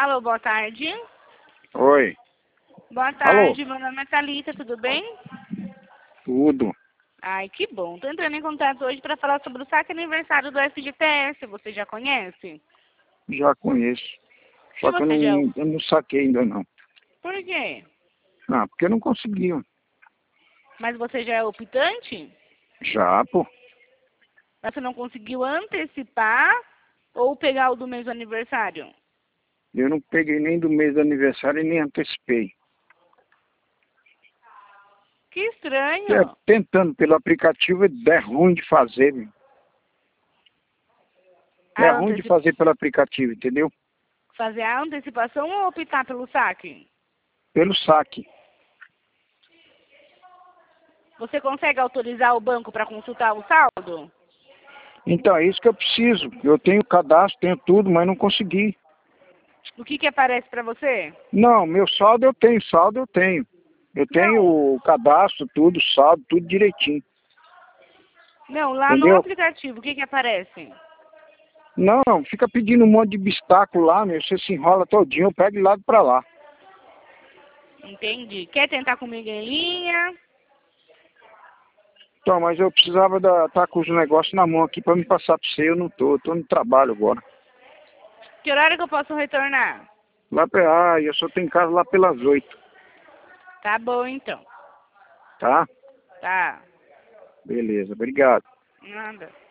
Alô, boa tarde. Oi, Boa alô, tarde, meu nome é Thalita, tudo bem? tudo. Ai, que bom. Tô entrando em contato hoje para falar sobre o saque aniversário do FGTS. Você já conhece? Já conheço. E Só que você já... eu não saquei ainda não. Por quê? Ah, porque eu não consegui. Mas você já é optante? Já, pô. Mas você não conseguiu antecipar ou pegar o do mês do aniversário? Eu não peguei nem do mês do aniversário e nem antecipei. Que É, estranho. tentando pelo aplicativo é ruim de fazer, meu. É ruim de fazer pelo aplicativo, entendeu? Fazer a antecipação ou optar pelo saque? Pelo saque. Você consegue autorizar o banco para consultar o saldo? Então, é isso que eu preciso. Eu tenho cadastro, tenho tudo, mas não consegui. O que aparece para você? Não, meu saldo eu tenho, saldo eu tenho. Eu tenho Não, o cadastro, tudo, saldo, tudo direitinho. não, lá no Entendeu? aplicativo, o que aparece? Não, fica pedindo um monte de obstáculo lá, meu. Você se enrola todinho, eu pego de lado pra lá. Entendi. Quer tentar comigo em linha? Então, mas eu precisava tá com os negócios na mão aqui pra me passar pra você. Eu não tô, eu tô no trabalho agora. Que horário que eu posso retornar? Eu só tenho casa lá pelas 8, Tá bom, então. tá? Tá. Beleza, obrigado. Nada.